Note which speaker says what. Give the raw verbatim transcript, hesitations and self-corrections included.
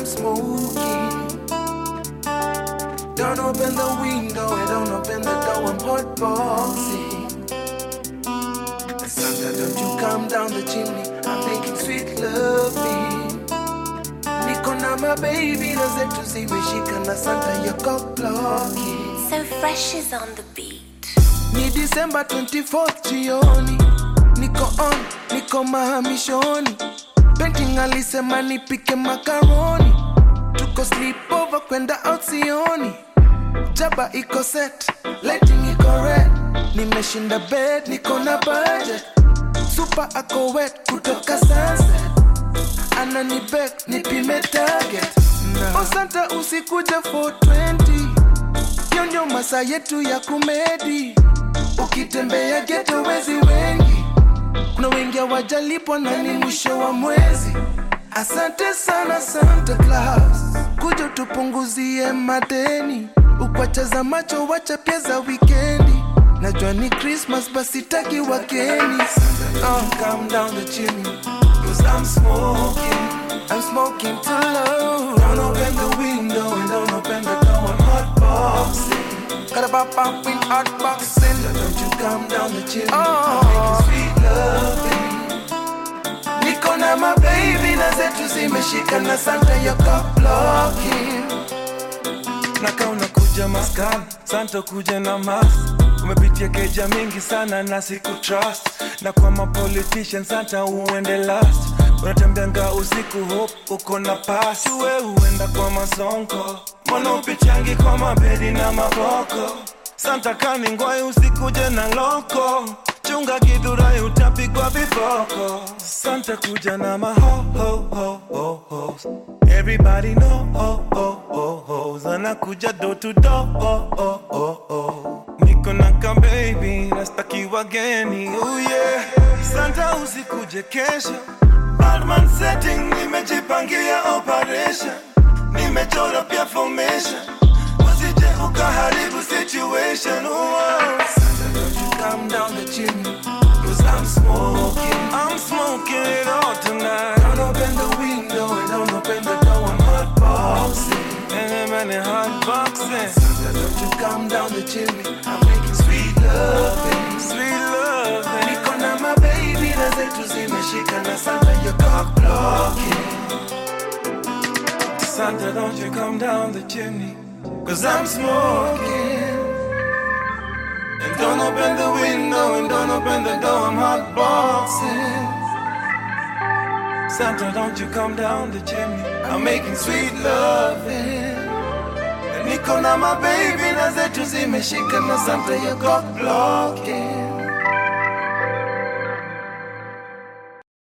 Speaker 1: smoking. Don't open the window and don't open the door, I'm hotboxing. Santa, don't you come down the chimney, I'm making sweet loving. Niko na my baby, na zetu zimeshika na Santa ya cock blocking.
Speaker 2: So Fresh is on the beat.
Speaker 1: Ni December twenty-fourth jioni, niko on, niko mahamishoni. Painting alisema nipike macaroni, tuko sleepover kwenda out sioni. Jaba iko set, lighting iko red. Nimeshinda bed, niko na budget. Super ako wet, kutoka sunset. Ana ni back, nipime target. No. Oh Santa usikuja four twenty, hiyo ndio masaa yetu ya kumedi. Ukitembea ghetto wezi wengi, kuna wengi hawajalipo na ni mwisho wa mwezi. Asante sana Santa Claus, kuja tupunguzie madeni. Ukwachaza macho wacha pia za weekendi. Najua ni Christmas basi taki wakeni. Oh, come down the chimney, cause I'm smoking. I'm smoking too low. Don't open the window and don't open the door, I'm hotboxing. Got a bop bop in hotboxing. Don't you come down the chimney, oh. I'm making sweet loving. Niko na my baby, na zetu zimeshika na Santa ya cock blocking.
Speaker 3: Naka unakuja maskani, Santa kuja na mask. Umepitia keja mingi sana na siku trust. Na kwa ma politician Santa uende last. Unatembeanga usiku hope uko na pass. Uwe uenda kwa masonko, mbona upichangi kwa mabedi na maboko. Santa kani ngwai usikuje na loko. Chunga kidhurai utapigwa viboko. Santa kuja na ma ho ho ho ho ho. Everybody know oh oh oh oh. Zana kuja do to do oh oh oh oh. Niko na ka baby nastaki wageni oh yeah. Santa usikuje kesho, Batman setting nimejipangia operation. Nimechora pia formation, usije ukaharibu situation oh.
Speaker 1: Santa, don't you come down the chimney, cause I'm smoking.
Speaker 3: I'm smoking it all tonight.
Speaker 1: Don't open the window and don't open the door, I'm hotboxing.
Speaker 3: And I'm in the hotboxing.
Speaker 1: Santa, don't you come down the chimney, I'm making sweet loving.
Speaker 3: Sweet loving.
Speaker 1: Niko na my baby, na zetu zimeshika na Santa ya cock blocking.
Speaker 3: Santa, don't you come down the chimney,
Speaker 1: cause I'm smoking. And don't open the window and don't open the door, I'm hotboxing.
Speaker 3: Santa, don't you come down the chimney,
Speaker 1: I'm making sweet loving. And niko na my baby, na zetu zimeshika na Santa ya cock blocking.